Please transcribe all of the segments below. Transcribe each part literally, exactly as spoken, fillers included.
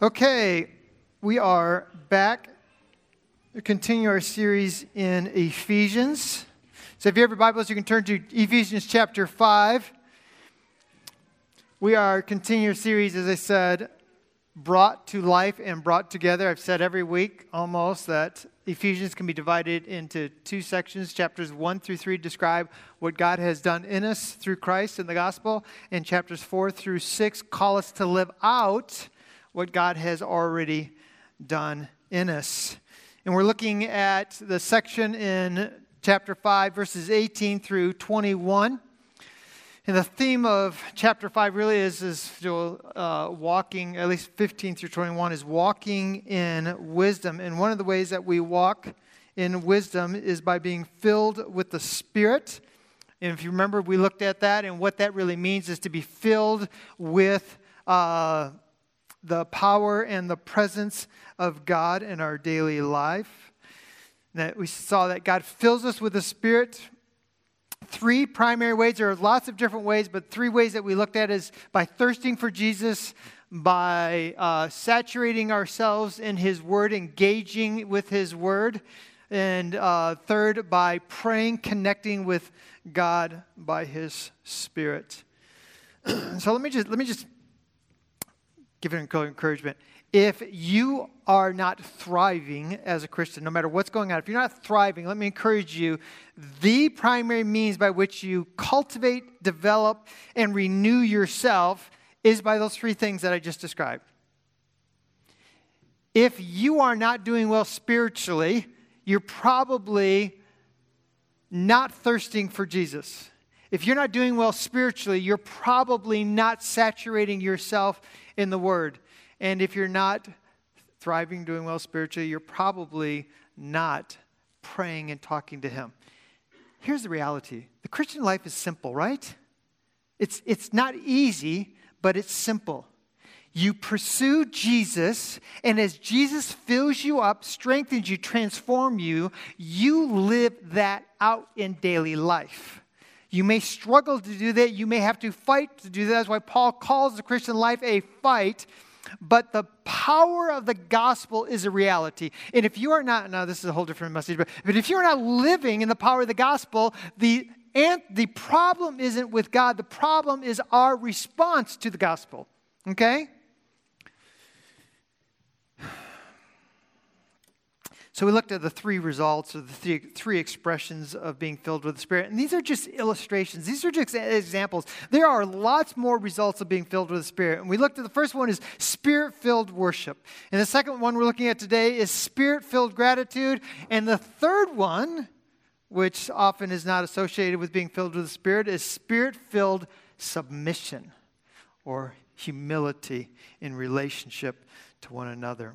Okay, we are back to continue our series in Ephesians. So if you have your Bibles, you can turn to Ephesians chapter five. We are continuing our series, as I said, brought to life and brought together. I've said every week almost that Ephesians can be divided into two sections. Chapters one through three describe what God has done in us through Christ in the gospel. And chapters four through six call us to live out what God has already done in us. And we're looking at the section in chapter five, verses eighteen through twenty-one. And the theme of chapter five really is, is uh, walking, at least fifteen through twenty-one, is walking in wisdom. And one of the ways that we walk in wisdom is by being filled with the Spirit. And if you remember, we looked at that, and what that really means is to be filled with uh, the power and the presence of God in our daily life. That we saw that God fills us with the Spirit. Three primary ways. There are lots of different ways, but three ways that we looked at is by thirsting for Jesus, by uh, saturating ourselves in His Word, engaging with His Word, and uh, third, by praying, connecting with God by His Spirit. So let me just let me just give it encouragement. If you are not thriving as a Christian, no matter what's going on, if you're not thriving, let me encourage you, the primary means by which you cultivate, develop, and renew yourself is by those three things that I just described. If you are not doing well spiritually, you're probably not thirsting for Jesus. If you're not doing well spiritually, you're probably not saturating yourself in the Word. And if you're not thriving, doing well spiritually, you're probably not praying and talking to Him. Here's the reality. The Christian life is simple, right? It's, it's not easy, but it's simple. You pursue Jesus, and as Jesus fills you up, strengthens you, transforms you, you live that out in daily life. You may struggle to do that. You may have to fight to do that. That's why Paul calls the Christian life a fight. But the power of the gospel is a reality. And if you are not, now this is a whole different message, but, but if you're not living in the power of the gospel, the, and the problem isn't with God. The problem is our response to the gospel. Okay? So we looked at the three results, or the three, three expressions of being filled with the Spirit. And these are just illustrations. These are just examples. There are lots more results of being filled with the Spirit. And we looked at the first one is Spirit-filled worship. And the second one we're looking at today is Spirit-filled gratitude. And the third one, which often is not associated with being filled with the Spirit, is Spirit-filled submission or humility in relationship to one another.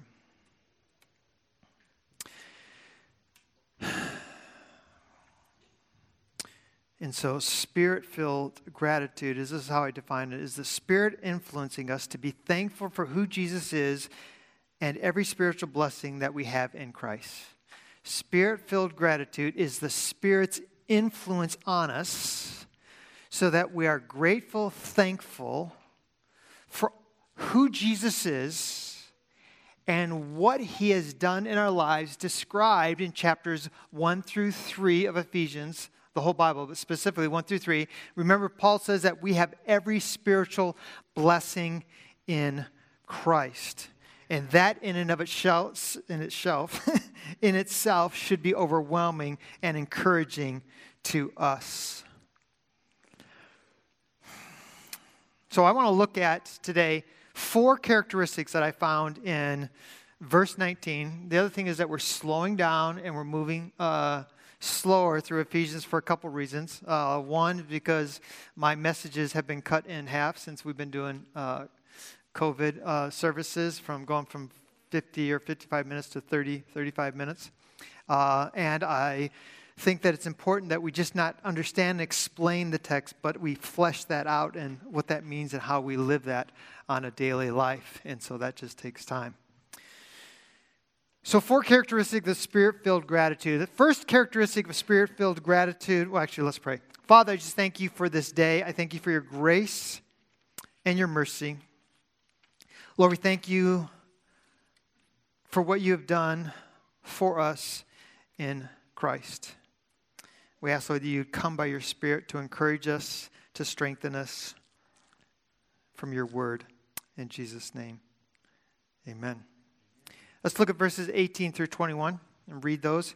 And so Spirit-filled gratitude, is this is how I define it, is the Spirit influencing us to be thankful for who Jesus is and every spiritual blessing that we have in Christ. Spirit-filled gratitude is the Spirit's influence on us so that we are grateful, thankful for who Jesus is and what He has done in our lives, described in chapters one through three of Ephesians, the whole Bible, but specifically one through three. Remember, Paul says that we have every spiritual blessing in Christ. And that in and of itself, in itself, in itself should be overwhelming and encouraging to us. So I want to look at today four characteristics that I found in verse nineteen. The other thing is that we're slowing down and we're moving uh, slower through Ephesians for a couple reasons. Uh, one, because my messages have been cut in half since we've been doing uh, COVID uh, services, from going from fifty or fifty-five minutes to thirty, thirty-five minutes. Uh, and I think that it's important that we just not understand and explain the text, but we flesh that out and what that means and how we live that on a daily life. And so that just takes time. So four characteristics of Spirit-filled gratitude. The first characteristic of Spirit-filled gratitude, well, actually, let's pray. Father, I just thank you for this day. I thank you for your grace and your mercy. Lord, we thank you for what you have done for us in Christ. We ask, Lord, that you come by your Spirit to encourage us, to strengthen us from your word. In Jesus' name, amen. Let's look at verses eighteen through twenty-one and read those.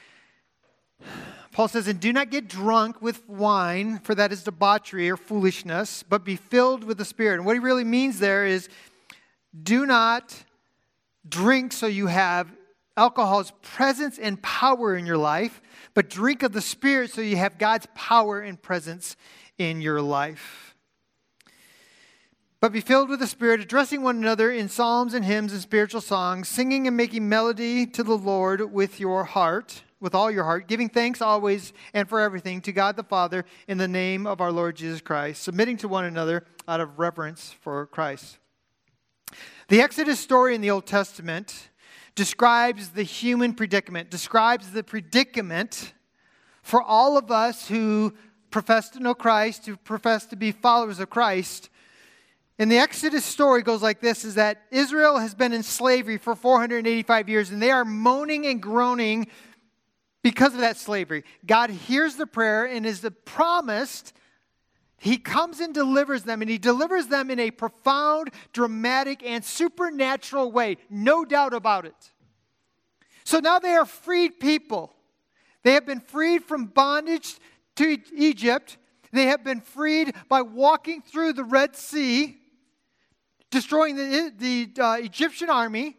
Paul says, and do not get drunk with wine, for that is debauchery or foolishness, but be filled with the Spirit. And what he really means there is, do not drink so you have alcohol's presence and power in your life, but drink of the Spirit so you have God's power and presence in your life. But be filled with the Spirit, addressing one another in psalms and hymns and spiritual songs, singing and making melody to the Lord with your heart, with all your heart, giving thanks always and for everything to God the Father in the name of our Lord Jesus Christ, submitting to one another out of reverence for Christ. The Exodus story in the Old Testament describes the human predicament, describes the predicament for all of us who profess to know Christ, who profess to be followers of Christ. And the Exodus story goes like this, is that Israel has been in slavery for four hundred eighty-five years, and they are moaning and groaning because of that slavery. God hears the prayer and is the promised. He comes and delivers them, and he delivers them in a profound, dramatic, and supernatural way. No doubt about it. So now they are freed people. They have been freed from bondage to Egypt. They have been freed by walking through the Red Sea, destroying the, the uh, Egyptian army.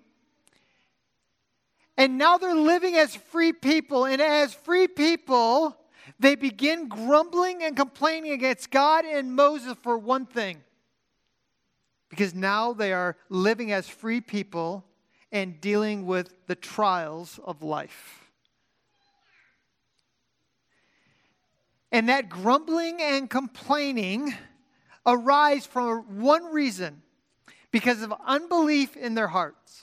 And now they're living as free people. And as free people, they begin grumbling and complaining against God and Moses for one thing. Because now they are living as free people and dealing with the trials of life. And that grumbling and complaining arise from one reason, because of unbelief in their hearts.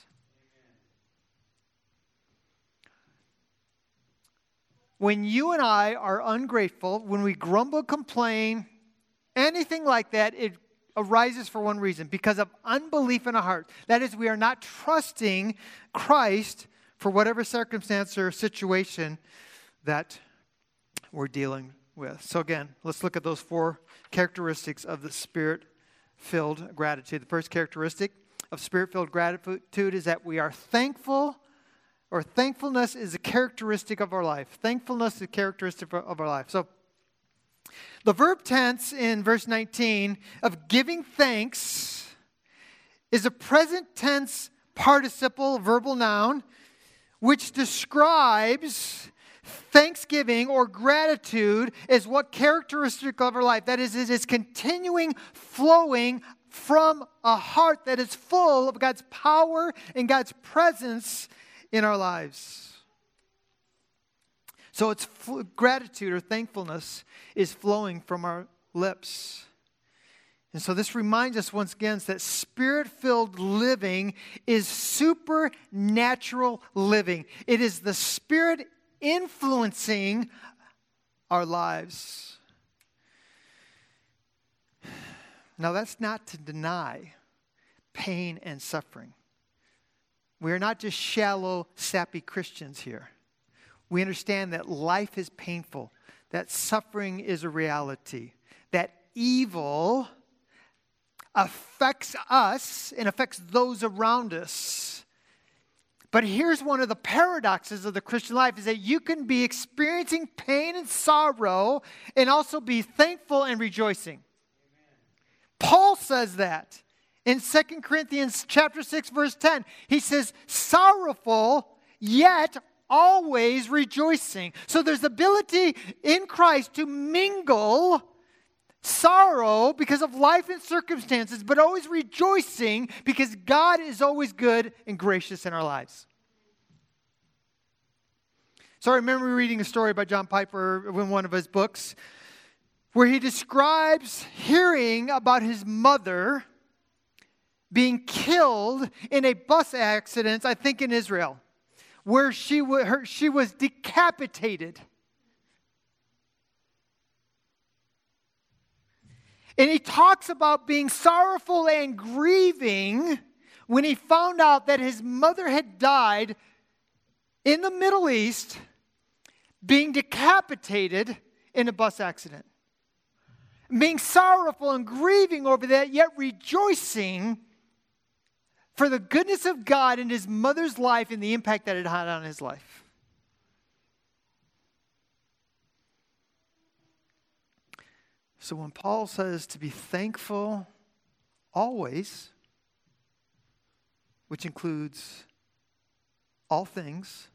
When you and I are ungrateful, when we grumble, complain, anything like that, it arises for one reason, because of unbelief in our heart. That is, we are not trusting Christ for whatever circumstance or situation that we're dealing with. So again, let's look at those four characteristics of the Spirit-filled gratitude. The first characteristic of Spirit-filled gratitude is that we are thankful, or thankfulness is a characteristic of our life. Thankfulness is a characteristic of our life. So the verb tense in verse nineteen of giving thanks is a present tense participle, verbal noun, which describes thanksgiving or gratitude as what characteristic of our life. That is, it is continuing, flowing from a heart that is full of God's power and God's presence in our lives. So it's fl- gratitude or thankfulness is flowing from our lips. And so this reminds us once again that Spirit-filled living is supernatural living. It is the Spirit influencing our lives. Now that's not to deny pain and suffering. We are not just shallow, sappy Christians here. We understand that life is painful, that suffering is a reality, that evil affects us and affects those around us. But here's one of the paradoxes of the Christian life, is that you can be experiencing pain and sorrow and also be thankful and rejoicing. Amen. Paul says that. In Second Corinthians chapter six, verse ten, he says, sorrowful, yet always rejoicing. So there's ability in Christ to mingle sorrow because of life and circumstances, but always rejoicing because God is always good and gracious in our lives. So I remember reading a story by John Piper in one of his books where he describes hearing about his mother being killed in a bus accident, I think in Israel, where she, w- her, she was decapitated. And he talks about being sorrowful and grieving when he found out that his mother had died in the Middle East, being decapitated in a bus accident. Being sorrowful and grieving over that, yet rejoicing for the goodness of God in his mother's life and the impact that it had on his life. So when Paul says to be thankful always, which includes all things,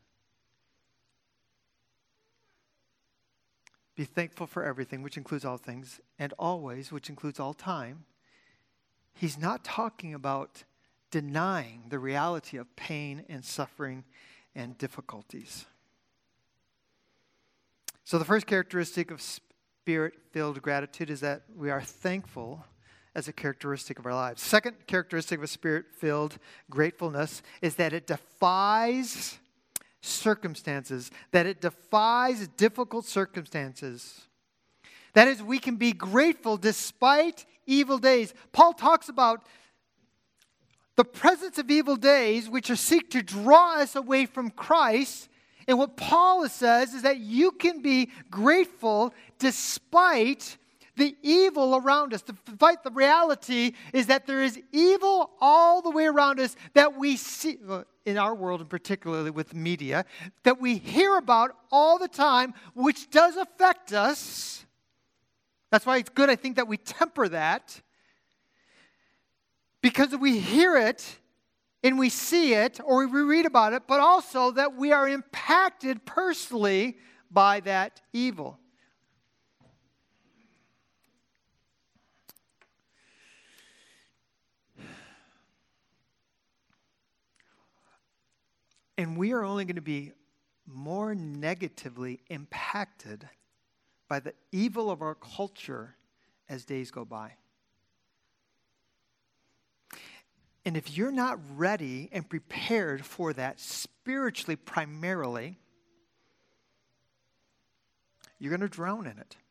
be thankful for everything, which includes all things, and always, which includes all time, he's not talking about denying the reality of pain and suffering and difficulties. So the first characteristic of Spirit-filled gratitude is that we are thankful as a characteristic of our lives. Second characteristic of a Spirit-filled gratefulness is that it defies circumstances, that it defies difficult circumstances. That is, we can be grateful despite evil days. Paul talks about the presence of evil days which are seek to draw us away from Christ. And what Paul says is that you can be grateful despite the evil around us. Despite the reality is that there is evil all the way around us that we see, in our world and particularly with media, that we hear about all the time, which does affect us. That's why it's good, I think, that we temper that. Because we hear it and we see it or we read about it, but also that we are impacted personally by that evil. And we are only going to be more negatively impacted by the evil of our culture as days go by. And if you're not ready and prepared for that spiritually primarily, you're going to drown in it.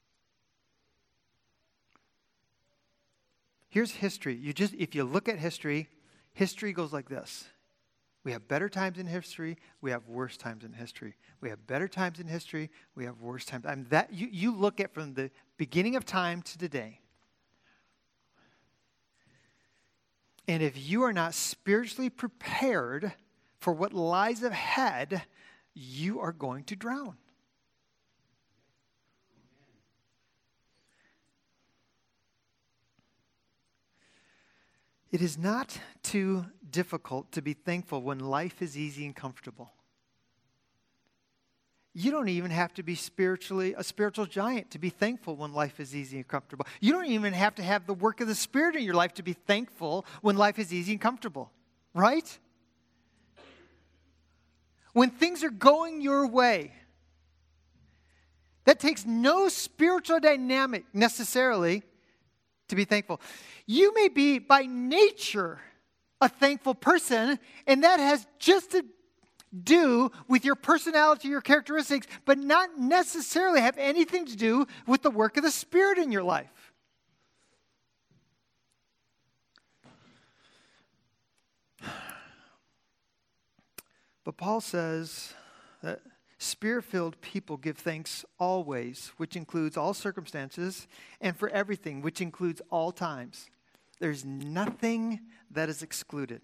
Here's history. You just if you look at history, history goes like this. We have better times in history, we have worse times in history. We have better times in history, we have worse times. I mean, that you, you look at from the beginning of time to today. And if you are not spiritually prepared for what lies ahead, you are going to drown. It is not too difficult to be thankful when life is easy and comfortable. You don't even have to be spiritually a spiritual giant to be thankful when life is easy and comfortable. You don't even have to have the work of the Spirit in your life to be thankful when life is easy and comfortable, right? When things are going your way, that takes no spiritual dynamic necessarily to be thankful. You may be by nature a thankful person, and that has just to do with your personality, your characteristics, but not necessarily have anything to do with the work of the Spirit in your life. But Paul says that Spirit-filled people give thanks always, which includes all circumstances, and for everything, which includes all times. There's nothing that is excluded.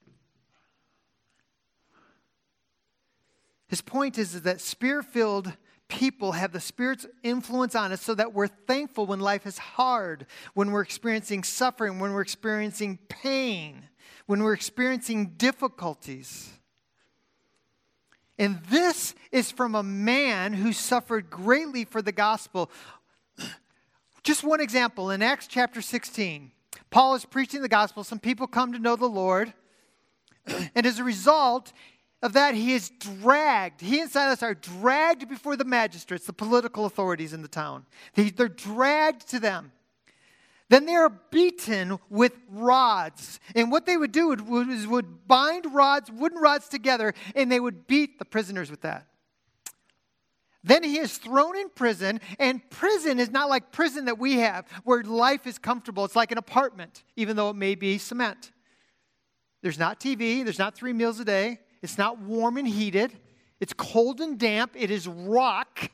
His point is, is that Spirit-filled people have the Spirit's influence on us so that we're thankful when life is hard, when we're experiencing suffering, when we're experiencing pain, when we're experiencing difficulties. And this is from a man who suffered greatly for the gospel. Just one example, in Acts chapter sixteen, Paul is preaching the gospel. Some people come to know the Lord. And as a result of that, he is dragged. He and Silas are dragged before the magistrates, the political authorities in the town. They, they're dragged to them. Then they are beaten with rods. And what they would do is would bind rods, wooden rods together, and they would beat the prisoners with that. Then he is thrown in prison, and prison is not like prison that we have, where life is comfortable. It's like an apartment, even though it may be cement. There's not T V. There's not three meals a day. It's not warm and heated. It's cold and damp. It is rock.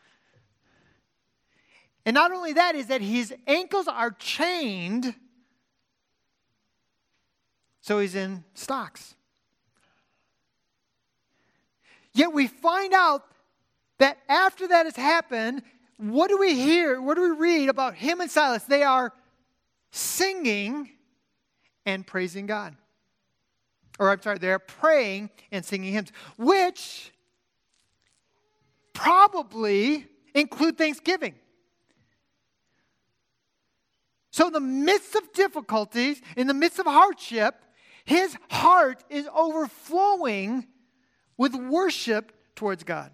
And not only that, is that his ankles are chained, so he's in stocks. Yet we find out that after that has happened, what do we hear? What do we read about him and Silas? They are singing and praising God. Or I'm sorry, they're praying and singing hymns, which probably include thanksgiving. So in the midst of difficulties, in the midst of hardship, his heart is overflowing with worship towards God.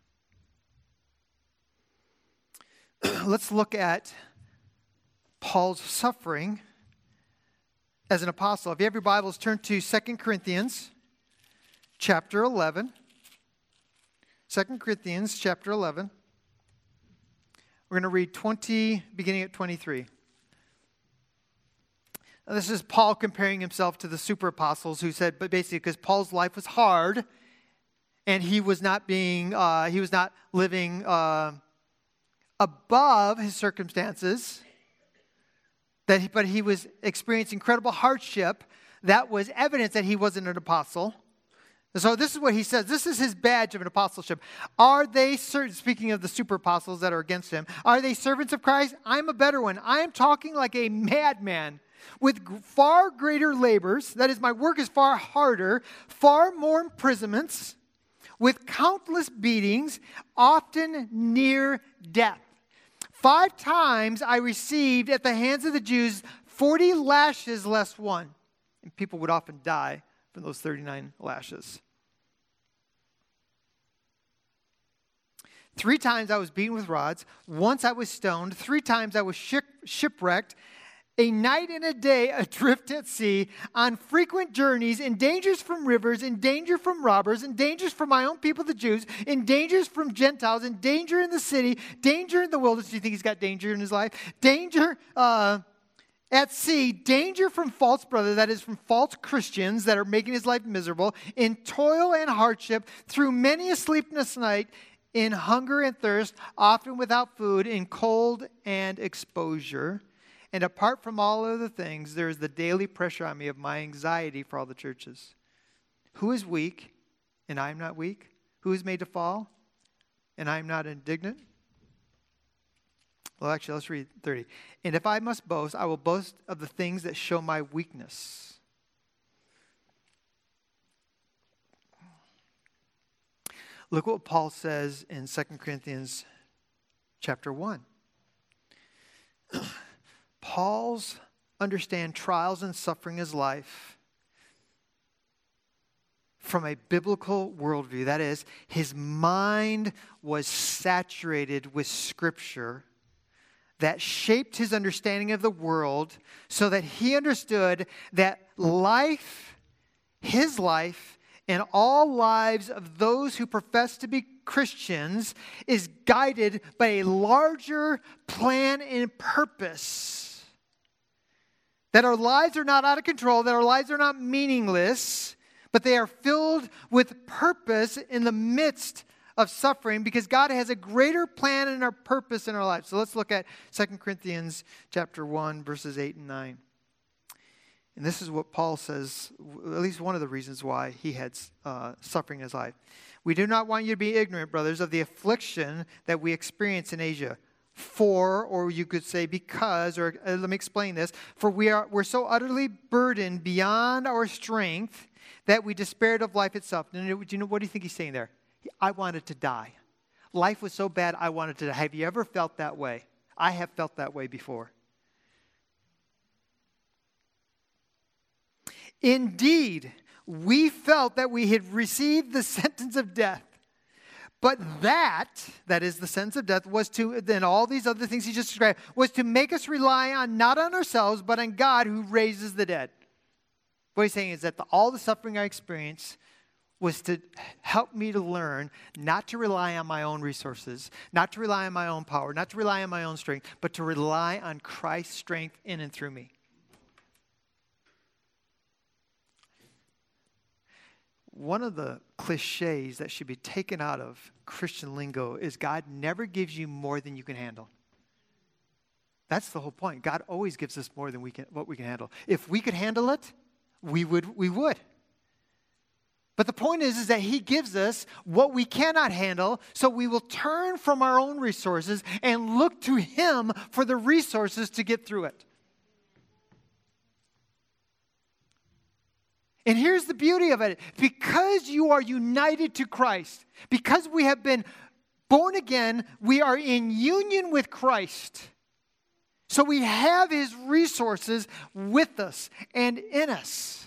Let's look at Paul's suffering as an apostle. If you have your Bibles, turn to Second Corinthians chapter eleven. Second Corinthians chapter eleven. We're going to read twenty, beginning at twenty-three. Now, this is Paul comparing himself to the super apostles who said, but basically because Paul's life was hard and he was not being, uh, he was not living uh, above his circumstances, that he, but he was experiencing incredible hardship. That was evidence that he wasn't an apostle. And so this is what he says. This is his badge of an apostleship. Are they, speaking of the super apostles that are against him, are they servants of Christ? I'm a better one. I am talking like a madman with far greater labors. That is, my work is far harder, far more imprisonments, with countless beatings, often near death. Five times I received at the hands of the Jews forty lashes less one. And people would often die from those thirty-nine lashes. Three times I was beaten with rods. Once I was stoned. Three times I was ship- shipwrecked. A night and a day adrift at sea, on frequent journeys, in dangers from rivers, in danger from robbers, in dangers from my own people, the Jews, in dangers from Gentiles, in danger in the city, danger in the wilderness. Do you think he's got danger in his life? Danger uh, at sea, danger from false brothers, that is from false Christians that are making his life miserable, in toil and hardship, through many a sleepless night, in hunger and thirst, often without food, in cold and exposure. And apart from all other things, there is the daily pressure on me of my anxiety for all the churches. Who is weak, and I am not weak? Who is made to fall, and I am not indignant? Well, actually, let's read thirty. And if I must boast, I will boast of the things that show my weakness. Look what Paul says in Second Corinthians chapter one. Paul's understand trials and suffering in his life from a biblical worldview. That is, his mind was saturated with Scripture that shaped his understanding of the world so that he understood that life, his life, and all lives of those who profess to be Christians is guided by a larger plan and purpose. That our lives are not out of control, that our lives are not meaningless, but they are filled with purpose in the midst of suffering because God has a greater plan and our purpose in our lives. So let's look at Second Corinthians chapter one, verses eight and nine. And this is what Paul says, at least one of the reasons why he had uh, suffering in his life. We do not want you to be ignorant, brothers, of the affliction that we experience in Asia. For, or you could say because, or uh, let me explain this. For we are we're so utterly burdened beyond our strength that we despaired of life itself. Do you know, do you know what do you think he's saying there? I wanted to die. Life was so bad I wanted to die. Have you ever felt that way? I have felt that way before. Indeed, we felt that we had received the sentence of death. But that, that is the sentence of death, was to, then all these other things he just described, was to make us rely on, not on ourselves, but on God who raises the dead. What he's saying is that the, all the suffering I experienced was to help me to learn not to rely on my own resources, not to rely on my own power, not to rely on my own strength, but to rely on Christ's strength in and through me. one of the cliches that should be taken out of Christian lingo is God never gives you more than you can handle. That's the whole point. God always gives us more than we can, what we can handle. If we could handle it, we would, we would. But the point is, is that he gives us what we cannot handle, so we will turn from our own resources and look to him for the resources to get through it. And here's the beauty of it. Because you are united to Christ, because we have been born again, we are in union with Christ. So we have his resources with us and in us.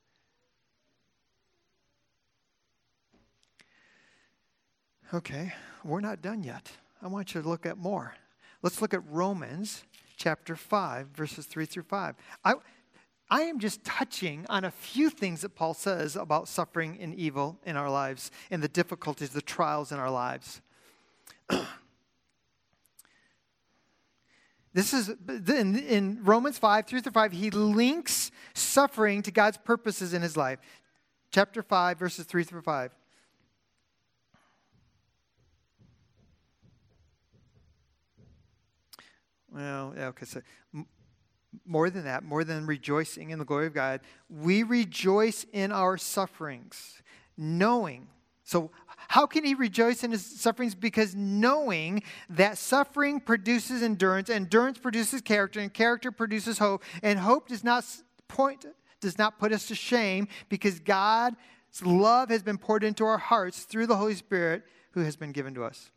Okay, we're not done yet. I want you to look at more. Let's look at Romans chapter five, verses three through five. I, I am just touching on a few things that Paul says about suffering and evil in our lives and the difficulties, the trials in our lives. This is, in, in Romans five, three through five, he links suffering to God's purposes in his life. Chapter five, verses three through five. Well, yeah, okay, so m- more than that, more than rejoicing in the glory of God, we rejoice in our sufferings, knowing. So how can he rejoice in his sufferings? Because knowing that suffering produces endurance, endurance produces character, and character produces hope, and hope does not point, does not put us to shame, because God's love has been poured into our hearts through the Holy Spirit who has been given to us.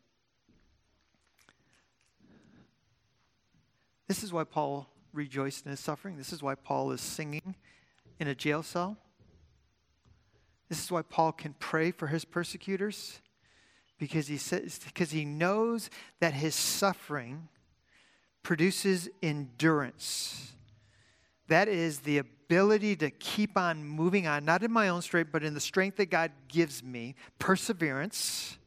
This is why Paul rejoiced in his suffering. This is why Paul is singing in a jail cell. This is why Paul can pray for his persecutors, because he says, because he knows that his suffering produces endurance. That is the ability to keep on moving on, not in my own strength, but in the strength that God gives me. Perseverance.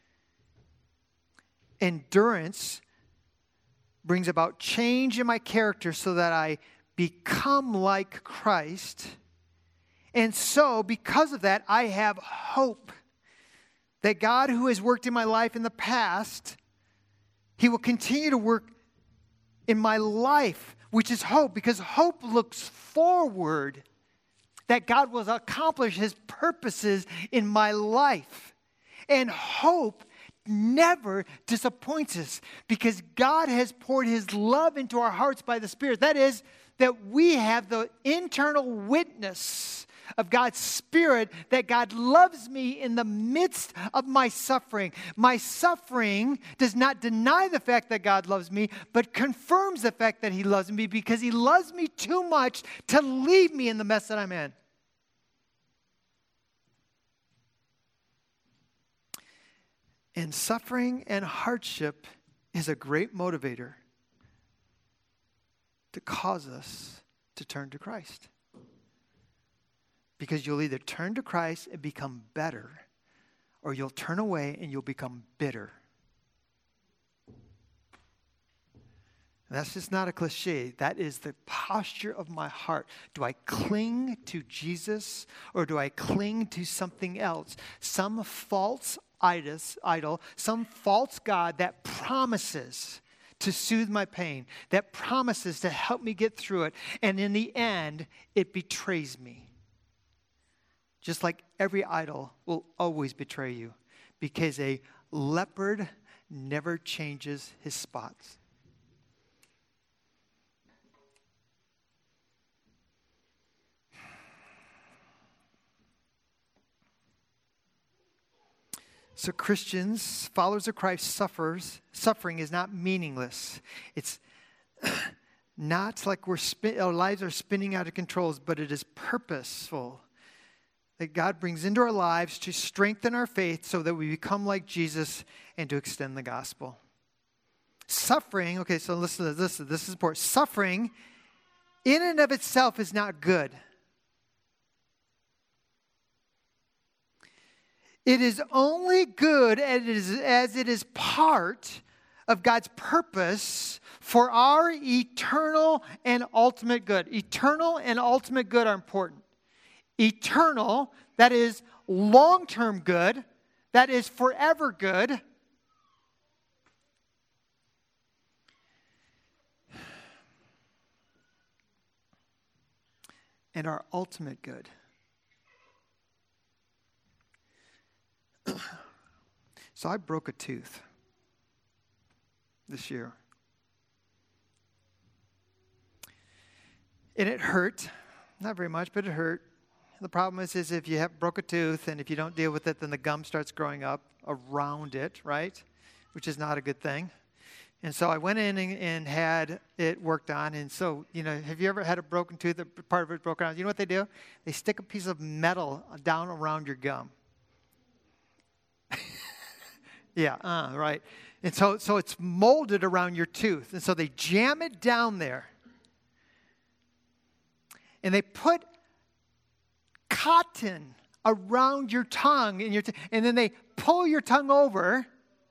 Endurance brings about change in my character so that I become like Christ. And so, because of that, I have hope that God, who has worked in my life in the past, he will continue to work in my life, which is hope, because hope looks forward that God will accomplish his purposes in my life. And hope never disappoints us, because God has poured his love into our hearts by the Spirit. That is, that we have the internal witness of God's Spirit that God loves me in the midst of my suffering. My suffering does not deny the fact that God loves me, but confirms the fact that he loves me, because he loves me too much to leave me in the mess that I'm in. And suffering and hardship is a great motivator to cause us to turn to Christ. Because you'll either turn to Christ and become better, or you'll turn away and you'll become bitter. And that's just not a cliche. That is the posture of my heart. Do I cling to Jesus, or do I cling to something else? Some false idol, some false god that promises to soothe my pain, that promises to help me get through it, and in the end, it betrays me. Just like every idol will always betray you, because a leopard never changes his spots. So Christians, followers of Christ, suffers. Suffering is not meaningless. It's not like we're spin, our lives are spinning out of control, but it is purposeful. That God brings into our lives to strengthen our faith so that we become like Jesus and to extend the gospel. Suffering, okay, so listen to this. This is important. Suffering in and of itself is not good. It is only good as it is part of God's purpose for our eternal and ultimate good. Eternal and ultimate good are important. Eternal, that is, long-term good, that is forever good. And our ultimate good. So I broke a tooth this year. And it hurt. Not very much, but it hurt. The problem is, is if you have broke a tooth and if you don't deal with it, then the gum starts growing up around it, right? Which is not a good thing. And so I went in and, and had it worked on. And so, you know, have you ever had a broken tooth, a part of it broken out? You know what they do? They stick a piece of metal down around your gum. yeah, uh, right. And so, so it's molded around your tooth. And so they jam it down there. And they put cotton around your tongue, and, your t- and then they pull your tongue over.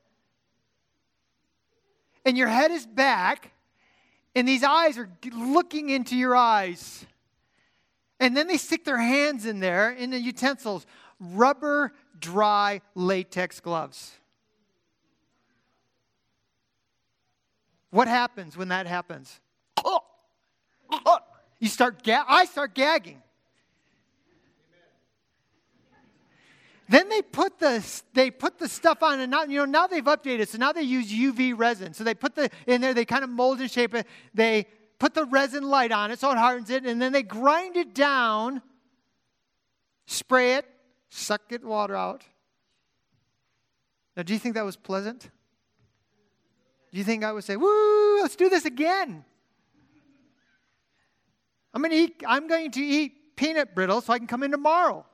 And your head is back, and these eyes are looking into your eyes. And then they stick their hands in there, in the utensils, rubber, dry, latex gloves. What happens when that happens? Oh, oh, you start, ga- I start gagging. Then they put the they put the stuff on, and now you know now they've updated. So now they use U V resin. So they put the in there. They kind of mold and shape it. They put the resin light on it so it hardens it, and then they grind it down, spray it, suck it water out. Now, do you think that was pleasant? Do you think I would say, "Woo, let's do this again"? I'm going to eat. I'm going to eat peanut brittle so I can come in tomorrow.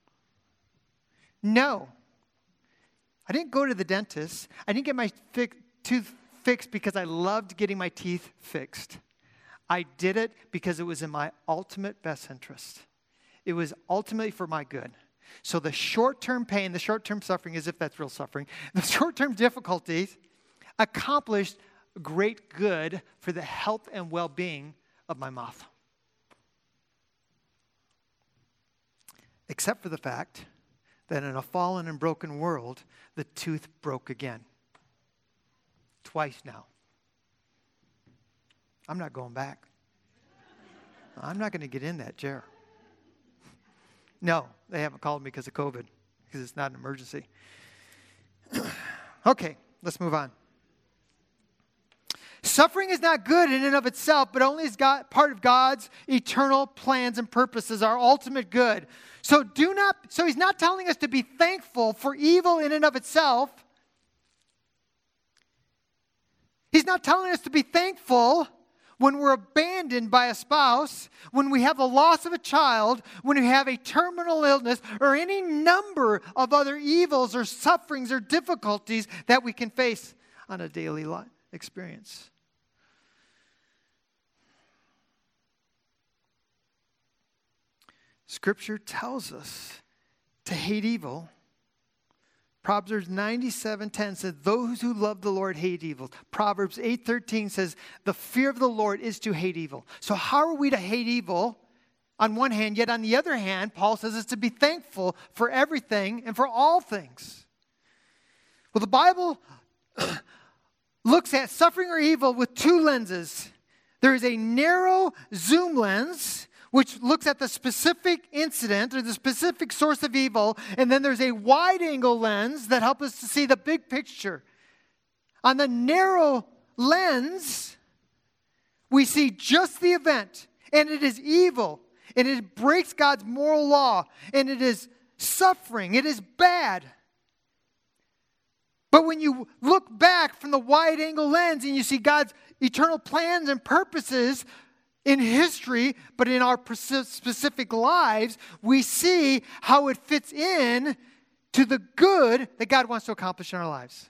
No. I didn't go to the dentist. I didn't get my fi- tooth fixed because I loved getting my teeth fixed. I did it because it was in my ultimate best interest. It was ultimately for my good. So the short-term pain, the short-term suffering, as if that's real suffering, the short-term difficulties accomplished great good for the health and well-being of my mouth. Except for the fact that in a fallen and broken world, the tooth broke again. Twice now. I'm not going back. I'm not going to get in that chair. No, they haven't called me because of COVID, because it's not an emergency. Okay, let's move on. Suffering is not good in and of itself, but only is God, part of God's eternal plans and purposes, our ultimate good. So do not. So he's not telling us to be thankful for evil in and of itself. He's not telling us to be thankful when we're abandoned by a spouse, when we have the loss of a child, when we have a terminal illness, or any number of other evils or sufferings or difficulties that we can face on a daily life experience. Scripture tells us to hate evil. Proverbs ninety-seven ten says, those who love the Lord hate evil. Proverbs eight thirteen says, the fear of the Lord is to hate evil. So how are we to hate evil on one hand, yet on the other hand, Paul says it's to be thankful for everything and for all things. Well, the Bible looks at suffering or evil with two lenses. There is a narrow zoom lens, which looks at the specific incident or the specific source of evil, and then there's a wide-angle lens that helps us to see the big picture. On the narrow lens, we see just the event, and it is evil, and it breaks God's moral law, and it is suffering, it is bad. But when you look back from the wide-angle lens and you see God's eternal plans and purposes in history, but in our specific lives, we see how it fits in to the good that God wants to accomplish in our lives.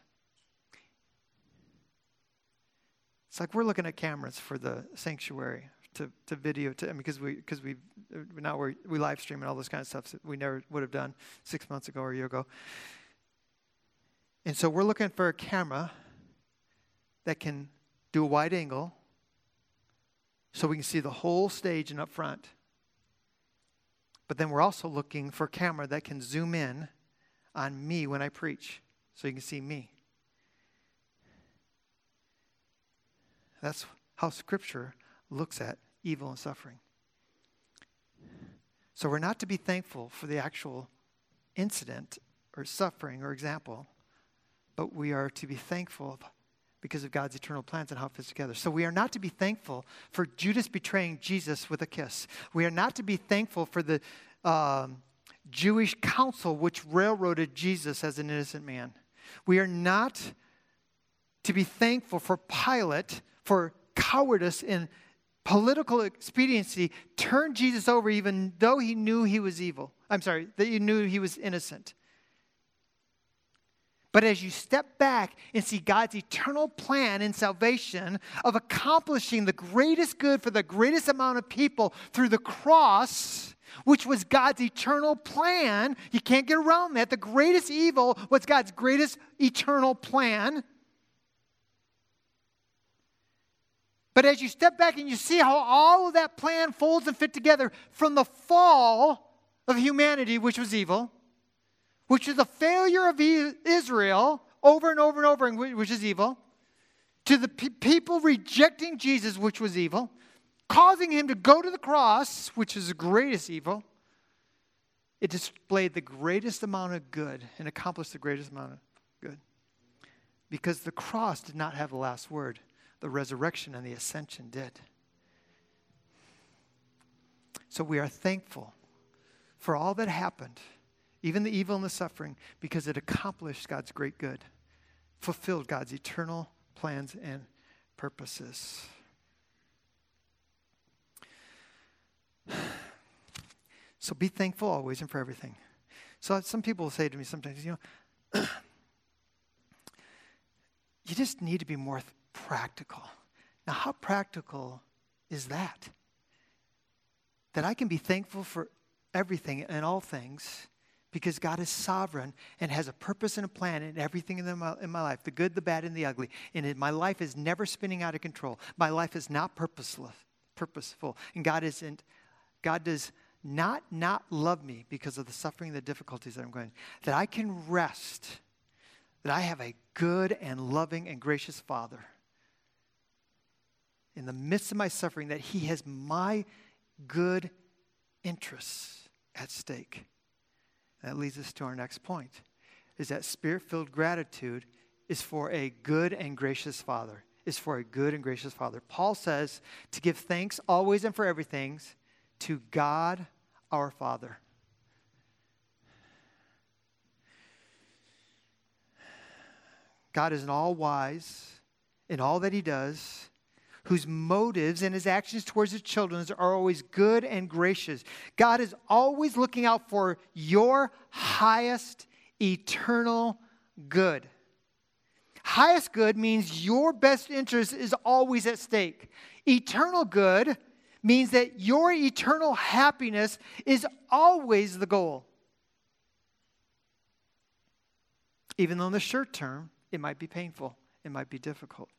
It's like we're looking at cameras for the sanctuary to, to video, to, I mean, because we because we now we we live stream and all this kind of stuff that we never would have done six months ago or a year ago. And so we're looking for a camera that can do a wide angle so we can see the whole stage and up front. But then we're also looking for a camera that can zoom in on me when I preach so you can see me. That's how Scripture looks at evil and suffering. So we're not to be thankful for the actual incident or suffering or example, but we are to be thankful because of God's eternal plans and how it fits together. So we are not to be thankful for Judas betraying Jesus with a kiss. We are not to be thankful for the um, Jewish council which railroaded Jesus as an innocent man. We are not to be thankful for Pilate for cowardice and political expediency turned Jesus over even though he knew he was evil. I'm sorry, that he knew he was innocent. But as you step back and see God's eternal plan in salvation of accomplishing the greatest good for the greatest amount of people through the cross, which was God's eternal plan, you can't get around that. The greatest evil was God's greatest eternal plan. But as you step back and you see how all of that plan folds and fit together from the fall of humanity, which was evil, which is the failure of Israel over and over and over, which is evil, to the pe- people rejecting Jesus, which was evil, causing him to go to the cross, which is the greatest evil, it displayed the greatest amount of good and accomplished the greatest amount of good. Because the cross did not have the last word. The resurrection and the ascension did. So we are thankful for all that happened, even the evil and the suffering, because it accomplished God's great good, fulfilled God's eternal plans and purposes. So be thankful always and for everything. So some people will say to me sometimes, you know, you just need to be more th- practical. Now, how practical is that? That I can be thankful for everything and all things because God is sovereign and has a purpose and a plan in everything in my, in my life, the good, the bad, and the ugly. And it, my life is never spinning out of control. My life is not purposeless, purposeful. And God isn't, God does not not love me because of the suffering and the difficulties that I'm going through. That I can rest, that I have a good and loving and gracious Father in the midst of my suffering, that he has my good interests at stake. That leads us to our next point, is that Spirit-filled gratitude is for a good and gracious Father, is for a good and gracious Father. Paul says to give thanks always and for everything to God our Father. God is an all-wise in all that he does, whose motives and his actions towards his children are always good and gracious. God is always looking out for your highest eternal good. Highest good means your best interest is always at stake. Eternal good means that your eternal happiness is always the goal. Even though in the short term, it might be painful, it might be difficult.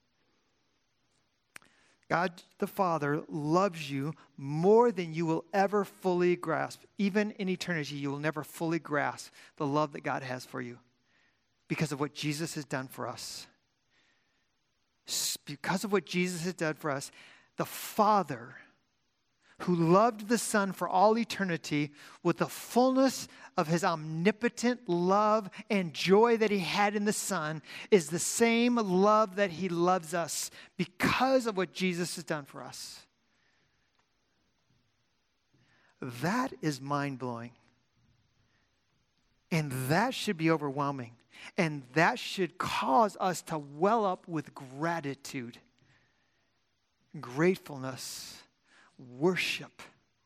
God the Father loves you more than you will ever fully grasp. Even in eternity, you will never fully grasp the love that God has for you because of what Jesus has done for us. Because of what Jesus has done for us, the Father who loved the Son for all eternity with the fullness of his omnipotent love and joy that he had in the Son is the same love that he loves us because of what Jesus has done for us. That is mind-blowing. And that should be overwhelming. And that should cause us to well up with gratitude, gratefulness, worship,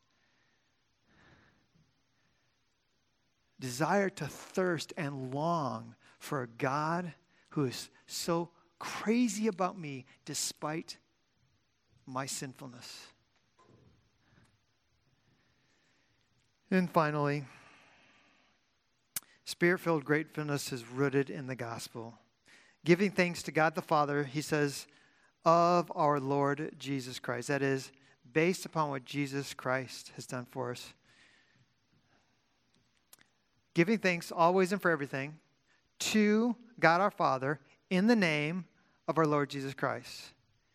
desire to thirst and long for a God who is so crazy about me despite my sinfulness. And finally, Spirit-filled gratefulness is rooted in the gospel. Giving thanks to God the Father, he says, of our Lord Jesus Christ. That is, based upon what Jesus Christ has done for us. giving thanks always and for everything to God our Father in the name of our Lord Jesus Christ.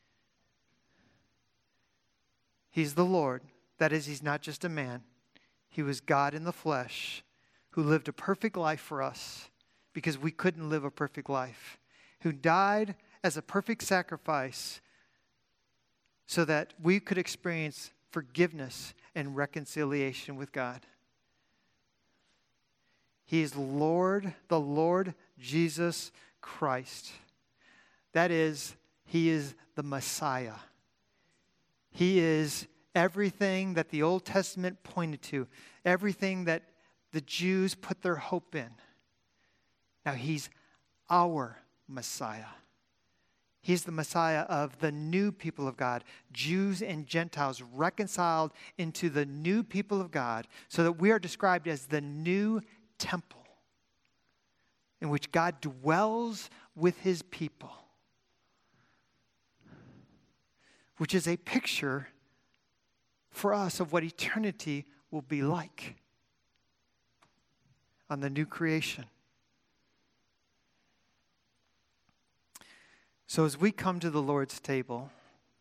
He's the Lord. That is, he's not just a man. He was God in the flesh who lived a perfect life for us because we couldn't live a perfect life, who died as a perfect sacrifice so that we could experience forgiveness and reconciliation with God. He is Lord, the Lord Jesus Christ. That is, he is the Messiah. He is everything that the Old Testament pointed to, everything that the Jews put their hope in. Now, he's our Messiah. He's the Messiah of the new people of God, Jews and Gentiles reconciled into the new people of God, so that we are described as the new temple in which God dwells with his people, which is a picture for us of what eternity will be like on the new creation. So as we come to the Lord's table,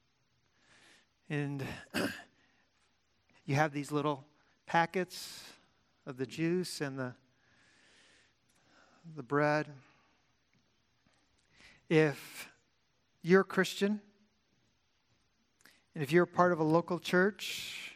and you have these little packets of the juice and the the bread. If you're a Christian, and if you're a part of a local church,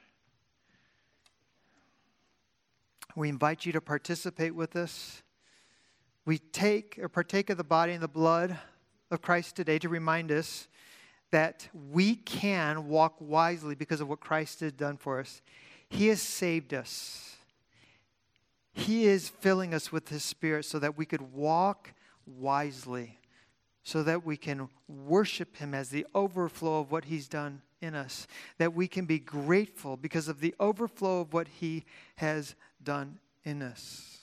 we invite you to participate with us. We take or partake of the body and the blood of Christ today to remind us that we can walk wisely because of what Christ has done for us. He has saved us. He is filling us with his Spirit so that we could walk wisely, so that we can worship him as the overflow of what he's done in us, that we can be grateful because of the overflow of what he has done in us.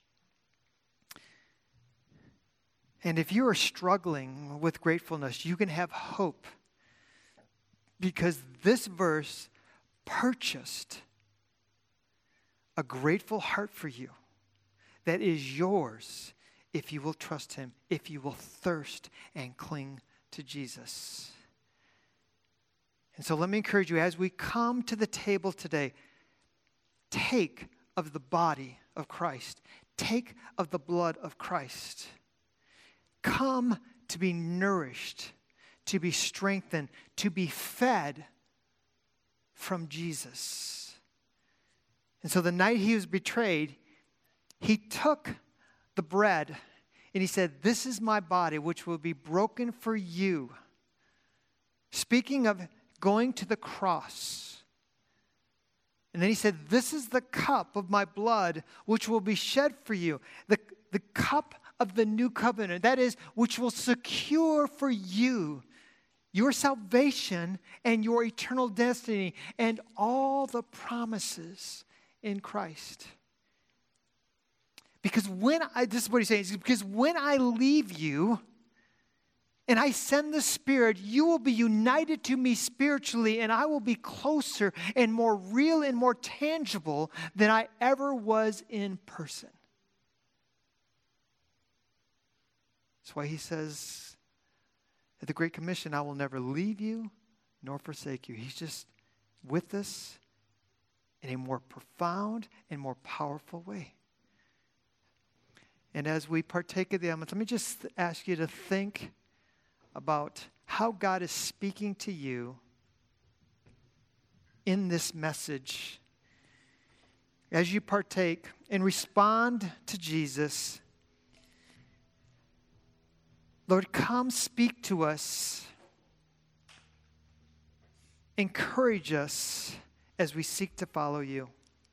And if you are struggling with gratefulness, you can have hope, because this verse purchased a grateful heart for you that is yours if you will trust him, if you will thirst and cling to Jesus. And so let me encourage you, as we come to the table today, take of the body of Christ. Take of the blood of Christ. Come to be nourished, to be strengthened, to be fed from Jesus. And so the night he was betrayed, he took the bread and he said, "This is my body, which will be broken for you." Speaking of going to the cross. And then he said, "This is the cup of my blood, which will be shed for you." The, the cup of the new covenant, that is, which will secure for you your salvation and your eternal destiny and all the promises in Christ. Because when I, this is what he's saying, is because when I leave you and I send the Spirit, you will be united to me spiritually, and I will be closer and more real and more tangible than I ever was in person. That's why he says at the Great Commission, "I will never leave you nor forsake you." He's just with us in a more profound and more powerful way. And as we partake of the elements, let me just ask you to think about how God is speaking to you in this message. As you partake and respond to Jesus, Lord, come speak to us. Encourage us as we seek to follow you.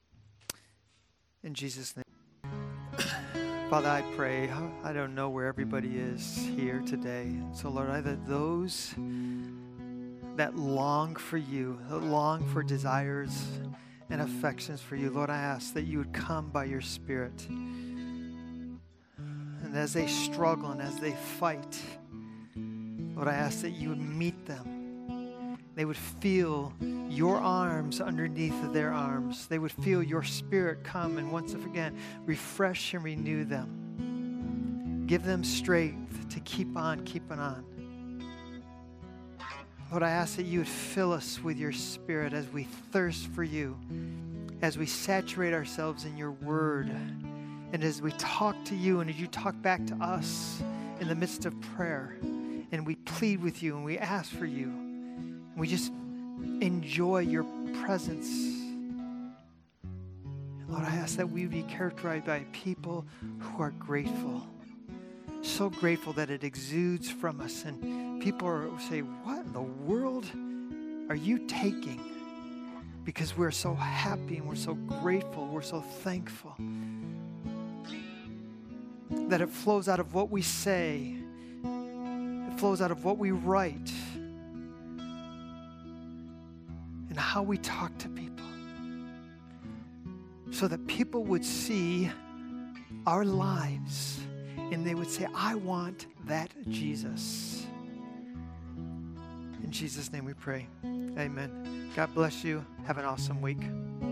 In Jesus' name. Father, I pray, I don't know where everybody is here today. So Lord, either those that long for you, that long for desires and affections for you, Lord, I ask that you would come by your Spirit. And as they struggle and as they fight, Lord, I ask that you would meet them They would feel your arms underneath of their arms. They would feel your Spirit come and once again refresh and renew them. Give them strength to keep on keeping on. Lord, I ask that you would fill us with your Spirit as we thirst for you, as we saturate ourselves in your word, and as we talk to you and as you talk back to us in the midst of prayer, and we plead with you and we ask for you, and we just enjoy your presence. Lord, I ask that we would be characterized by people who are grateful, so grateful that it exudes from us, and people are, say, what in the world are you taking? Because we're so happy and we're so grateful, we're so thankful that it flows out of what we say, it flows out of what we write, and how we talk to people, so that people would see our lives and they would say, I want that Jesus. In Jesus' name we pray. Amen. God bless you. Have an awesome week.